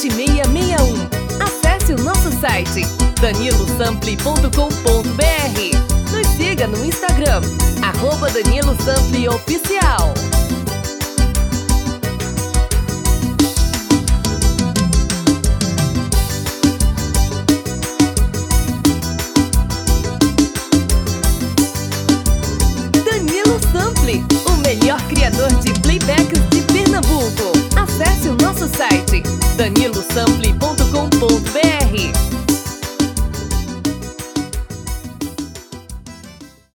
7661. Acesse o nosso site danilosample.com.br. Nos siga no Instagram, @DaniloSample Oficial.